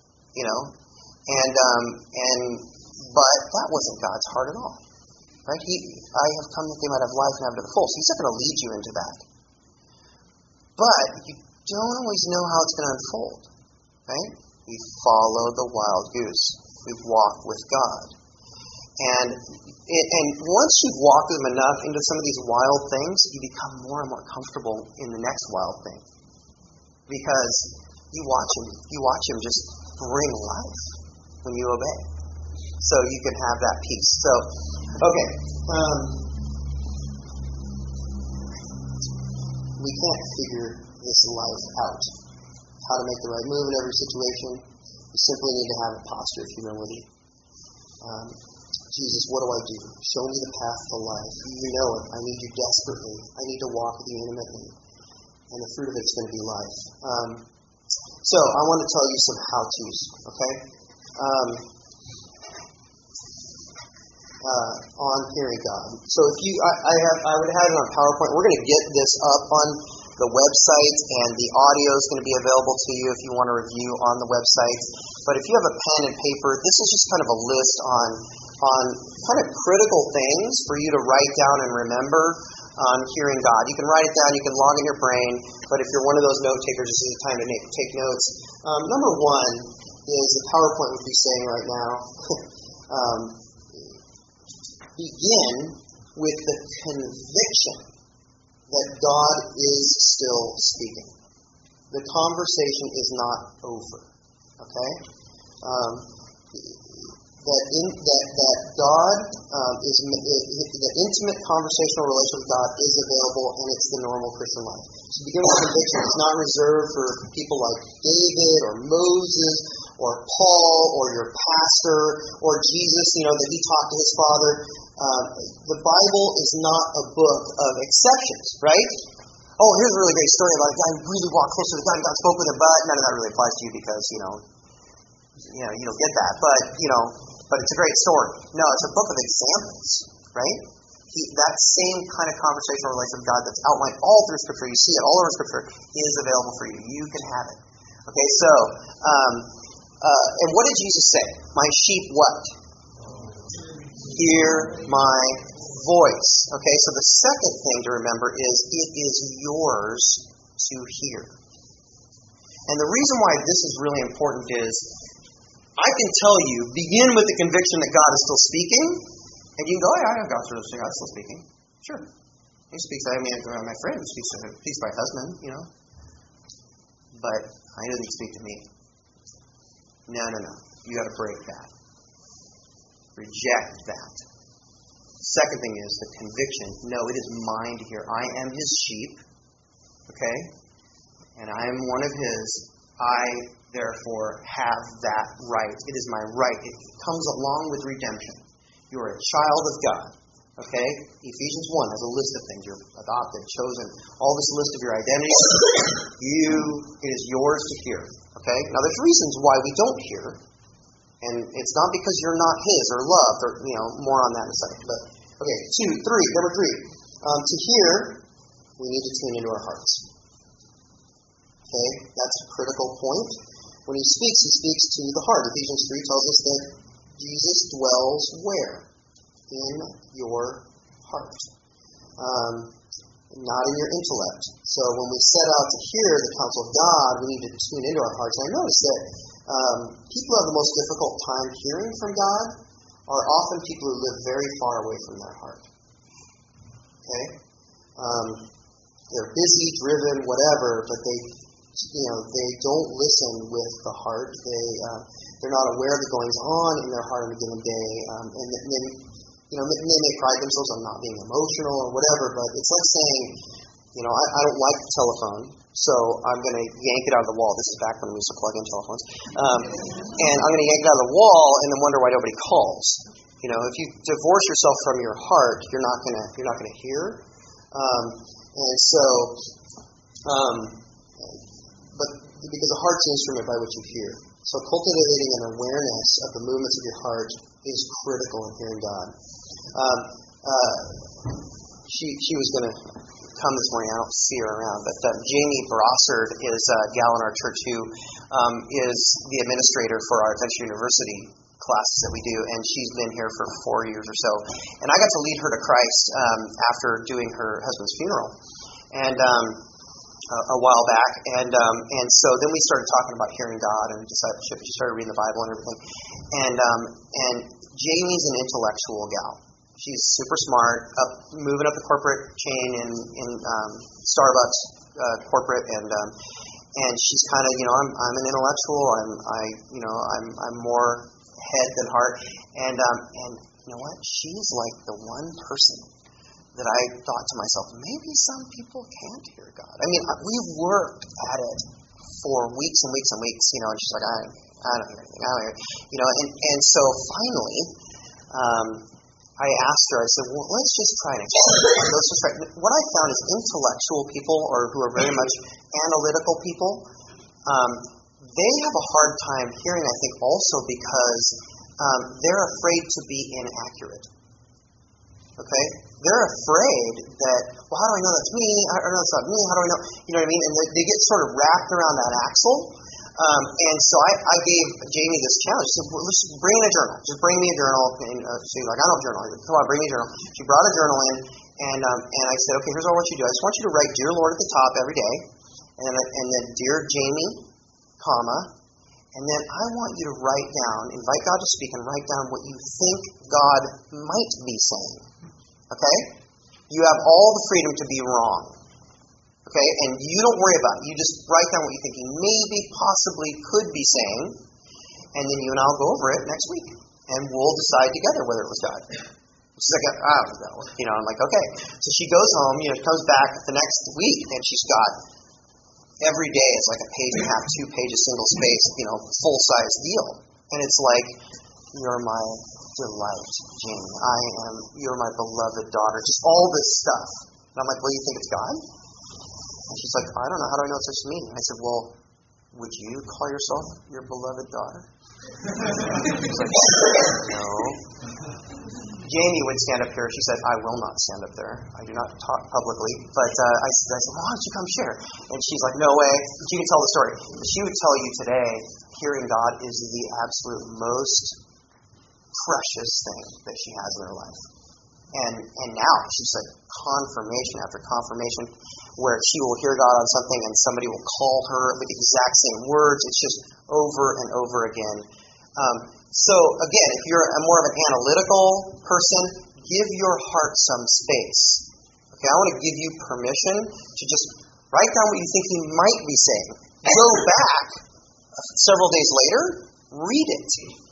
[SPEAKER 1] but that wasn't God's heart at all. Right? I have come that they might have life and have it to the full. So He's not going to lead you into that. But you don't always know how it's going to unfold. Right? We follow the wild goose. We walk with God. And once you've walked with Him enough into some of these wild things, you become more and more comfortable in the next wild thing. Because you watch Him just bring life when you obey. So you can have that peace. So, okay. We can't figure this life out. How to make the right move in every situation. We simply need to have a posture of humility. Jesus, what do I do? Show me the path to life. You know it. I need you desperately. I need to walk with you intimately. And the fruit of it is going to be life. So I want to tell you some how-tos, okay? On hearing God. So if I would have it on PowerPoint. We're going to get this up on the website, and the audio is going to be available to you if you want to review on the website. But if you have a pen and paper, this is just kind of a list on kind of critical things for you to write down and remember on hearing God. You can write it down, you can log in your brain, but if you're one of those note takers, this is the time to take notes. Number one is the PowerPoint would be saying right now, begin with the conviction that God is still speaking. The conversation is not over. Okay? That God is the intimate conversational relationship with God is available, and it's the normal Christian life. So begin with conviction. It's not reserved for people like David or Moses or Paul or your pastor or Jesus, that he talked to his Father. The Bible is not a book of exceptions, right? Oh, here's a really great story about a guy who really walked closer to God and God spoke with him, but none of that really applies to you because, you don't get that. But it's a great story. No, it's a book of examples, right? That same kind of conversational relationship with God that's outlined all through Scripture, you see it all over Scripture, is available for you. You can have it. Okay, so, and what did Jesus say? My sheep what? Hear my voice. Okay, so the second thing to remember is it is yours to hear. And the reason why this is really important is I can tell you, begin with the conviction that God is still speaking, and you can go, I know God's still speaking. Sure. He speaks. My friend speaks by husband, But I know that he speaks to me. No. You got to break that. Reject that. Second thing is the conviction. No, it is mine to hear. I am his sheep. Okay? And I am one of his. I, therefore, have that right. It is my right. It comes along with redemption. You are a child of God. Okay? Ephesians 1 has a list of things. You're adopted, chosen. All this list of your identity. It is yours to hear. Okay? Now, there's reasons why we don't hear. And it's not because you're not his or loved, or, more on that in a second. But, okay, number three. To hear, we need to tune into our hearts. Okay? That's a critical point. When he speaks to the heart. Ephesians 3 tells us that Jesus dwells where? In your heart. Not in your intellect. So when we set out to hear the counsel of God, we need to tune into our hearts. And I notice that people who have the most difficult time hearing from God are often people who live very far away from their heart. Okay? They're busy, driven, whatever, but they don't listen with the heart. They're not aware of the goings on in their heart on a given day, and they may pride themselves on not being emotional or whatever. But it's like saying, I don't like the telephone, so I'm going to yank it out of the wall. This is back when we used to plug in telephones, and I'm going to yank it out of the wall and then wonder why nobody calls. If you divorce yourself from your heart, you're not going to hear, and so. But because the heart's an instrument by which you hear. So cultivating an awareness of the movements of your heart is critical in hearing God. She was going to come this morning. I don't see her around, but Jamie Brossard is a gal in our church who is the administrator for our Adventure University classes that we do, and she's been here for 4 years or so. And I got to lead her to Christ after doing her husband's funeral, and a while back, and so then we started talking about hearing God and discipleship. She started reading the Bible and everything, and Jamie's an intellectual gal. She's super smart, moving up the corporate chain in Starbucks corporate, and she's kind of, I'm an intellectual. I'm more head than heart, and you know what? She's like the one person that I thought to myself, maybe some people can't hear God. I mean, we've worked at it for weeks and weeks and weeks, and she's like, I don't hear anything, and so finally, I asked her, I said, well, let's just try an experiment. Let's just try. What I found is intellectual people, or who are very much analytical people, they have a hard time hearing, I think, also because they're afraid to be inaccurate. Okay? They're afraid that, well, how do I know that's me? I don't know it's not me. How do I know? You know what I mean? And they get sort of wrapped around that axle. And so I gave Jamie this challenge. She said, well, let's just bring in a journal. Just bring me a journal. And she's like, I don't have a journal. I said, come on, bring me a journal. She brought a journal in, and I said, okay, here's what I want you to do. I just want you to write Dear Lord at the top every day, and then Dear Jamie, comma, and then I want you to write down, invite God to speak, and write down what you think God might be saying. Okay? You have all the freedom to be wrong. Okay? And you don't worry about it. You just write down what you think He maybe, possibly could be saying, and then you and I'll go over it next week. And we'll decide together whether it was God. She's like, I don't know. I'm like, okay. So she goes home, comes back the next week, and she's got every day it's like a page and a half, 2 pages, single space, full-size deal. And it's like, you're my delight, Jamie. You're my beloved daughter. Just all this stuff. And I'm like, well, you think it's God? And she's like, I don't know. How do I know it's just me? And I said, well, would you call yourself your beloved daughter? She's like, no. Jamie would stand up here. She said, I will not stand up there. I do not talk publicly. But I said, well, why don't you come share? And she's like, no way. She can tell the story. But she would tell you today, hearing God is the absolute most precious thing that she has in her life. And now she's like confirmation after confirmation where she will hear God on something and somebody will call her with the exact same words. It's just over and over again. So again, if you're more of an analytical person, give your heart some space. Okay, I want to give you permission to just write down what you think He might be saying. Go back several days later, read it,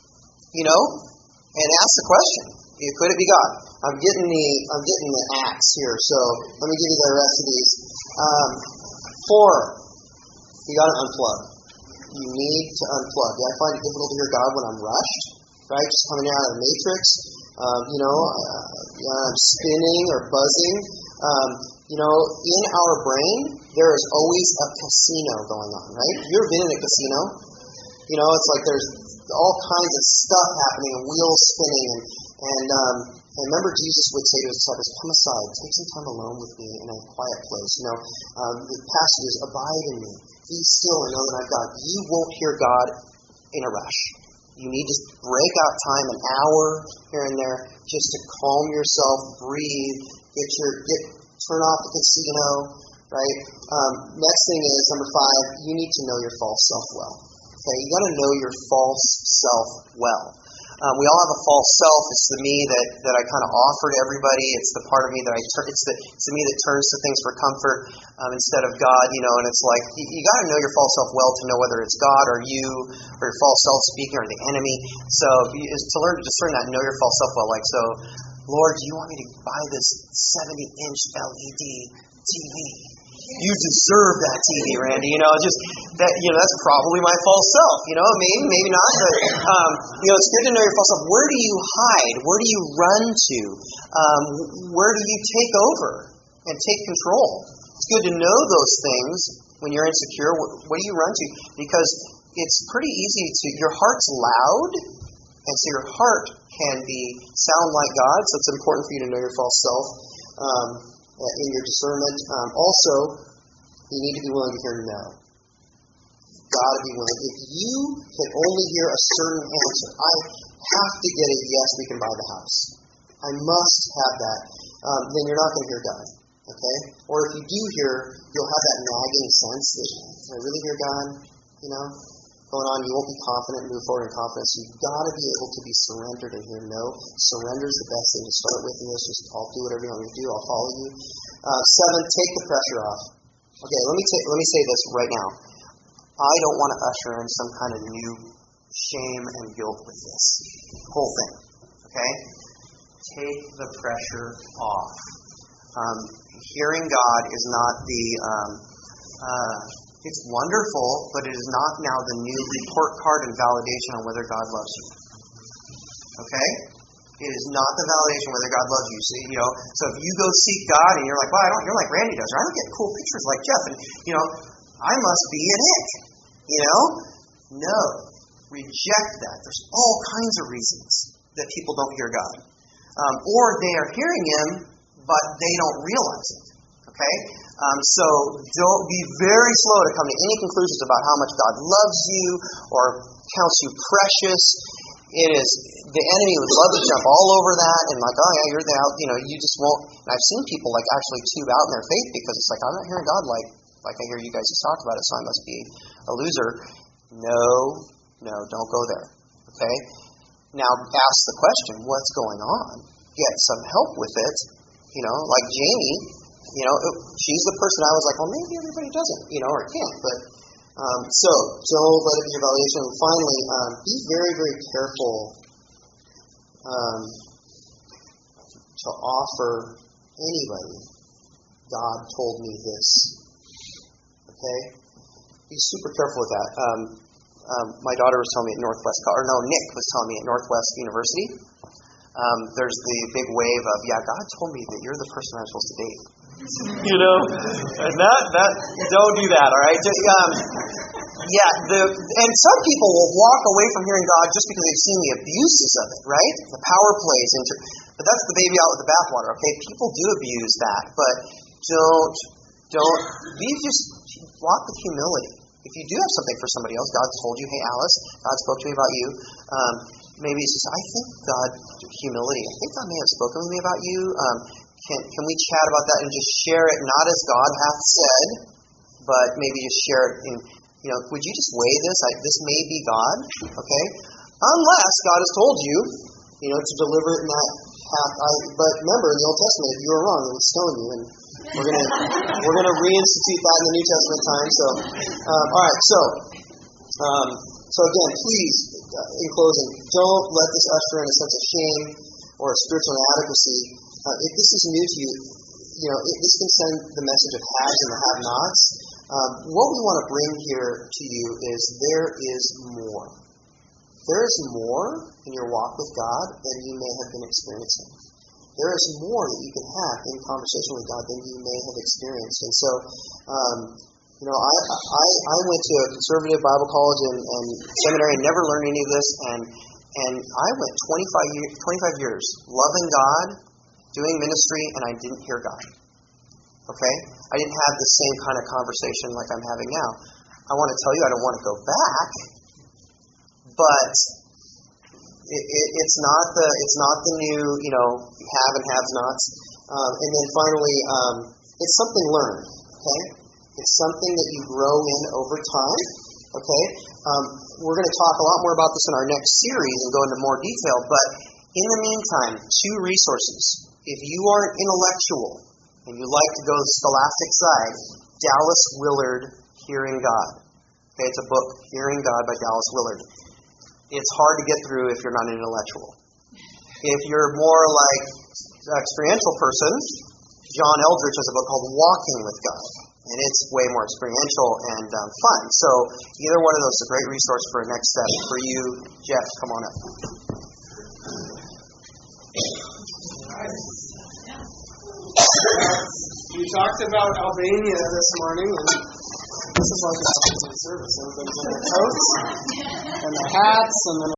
[SPEAKER 1] and ask the question: could it be God? I'm getting the axe here, so let me give you the rest of these. 4, you got to unplug. You need to unplug. I find it difficult to hear God when I'm rushed, right? Just coming out of the matrix. I'm spinning or buzzing. In our brain, there is always a casino going on, right? Have you ever been in a casino? It's like there's all kinds of stuff happening and wheels spinning. And remember Jesus would say to His disciples, come aside, take some time alone with me in a quiet place. The passage is, abide in me. Be still and know that I've God. You won't hear God in a rush. You need to break out time, an hour here and there, just to calm yourself, breathe, turn off the casino, right? Next thing is, number 5, you need to know your false self well. Okay, you got to know your false self well. We all have a false self. It's the me that I kind of offer to everybody. It's the part of me that it's the me that turns to things for comfort instead of God, and it's like, you got to know your false self well to know whether it's God or you or your false self speaking or the enemy. So to learn to discern that and know your false self well, like, so, Lord, do you want me to buy this 70-inch LED TV? You deserve that TV, Randy. That's probably my false self. Maybe not. But it's good to know your false self. Where do you hide? Where do you run to? Where do you take over and take control? It's good to know those things when you're insecure. What do you run to? Because it's pretty easy to, your heart's loud, and so your heart can sound like God, so it's important for you to know your false self in your discernment. Also, you need to be willing to hear no. Got to be willing. If you can only hear a certain answer, I have to get a yes, we can buy the house. I must have that. Then you're not going to hear God. Okay? Or if you do hear, you'll have that nagging sense that, did I really hear God? Going on, you won't be confident and move forward in confidence. You've got to be able to be surrendered and hear no. Surrender is the best thing to start with in this. Just, I'll do whatever you want me to do. I'll follow you. 7, take the pressure off. Okay, let me say this right now. I don't want to usher in some kind of new shame and guilt with this whole thing. Okay? Take the pressure off. Hearing God is not it's wonderful, but it is not now the new report card and validation on whether God loves you. Okay? It is not the validation whether God loves you. So if you go seek God and you're like, well, you're like Randy does, or I don't get cool pictures like Jeff, and I must be an it. No. Reject that. There's all kinds of reasons that people don't hear God. Or they are hearing Him, but they don't realize it. Okay? So don't be very slow to come to any conclusions about how much God loves you or counts you precious. It is, the enemy would love to jump all over that and like, oh yeah, you're the out, you just won't. And I've seen people like actually tube out in their faith because it's like, I'm not hearing God like I hear you guys just talk about it, so I must be a loser. No, don't go there. Okay? Now ask the question, what's going on? Get some help with it. Like Jamie, she's the person I was like, well, maybe everybody doesn't, or can't. But so don't let it be your validation. And finally, be very, very careful to offer anybody, God told me this. Okay? Be super careful with that. My daughter was telling me at Nick was telling me at Northwest University, there's the big wave of, God told me that you're the person I'm supposed to date. And that don't do that, all right? And some people will walk away from hearing God just because they've seen the abuses of it, right? The power plays into, but that's the baby out with the bathwater, okay? People do abuse that, but just walk with humility. If you do have something for somebody else, God told you, hey Alice, God spoke to me about you. Maybe it's just, I think God, humility, I think God may have spoken with me about you. Can we chat about that and just share it, not as God hath said, but maybe just share it in, would you just weigh this? This may be God, okay? Unless God has told you, to deliver it in that path. But remember, in the Old Testament, if you were wrong, they would stone you, and we're gonna reinstitute that in the New Testament time. So, all right. So again, please, in closing, don't let this usher in a sense of shame or a spiritual inadequacy. If this is new to you, this can send the message of haves and the have-nots. What we want to bring here to you is there is more. There is more in your walk with God than you may have been experiencing. There is more that you can have in conversation with God than you may have experienced. And so, I went to a conservative Bible college and seminary and never learned any of this. And I went 25 years loving God, doing ministry, and I didn't hear God. Okay? I didn't have the same kind of conversation like I'm having now. I want to tell you, I don't want to go back, but it's not the new, have and have-nots. And then finally, it's something learned. Okay? It's something that you grow in over time. Okay? We're going to talk a lot more about this in our next series and go into more detail, but in the meantime, 2 resources. If you are an intellectual and you like to go the scholastic side, Dallas Willard, Hearing God. Okay, it's a book, Hearing God by Dallas Willard. It's hard to get through if you're not an intellectual. If you're more like an experiential person, John Eldridge has a book called Walking with God. And it's way more experiential and fun. So either one of those is a great resource for a next step. For you, Jeff, come on up.
[SPEAKER 2] We talked about Albania this morning, and This is like an afternoon service. Everybody's in their coats and their hats and then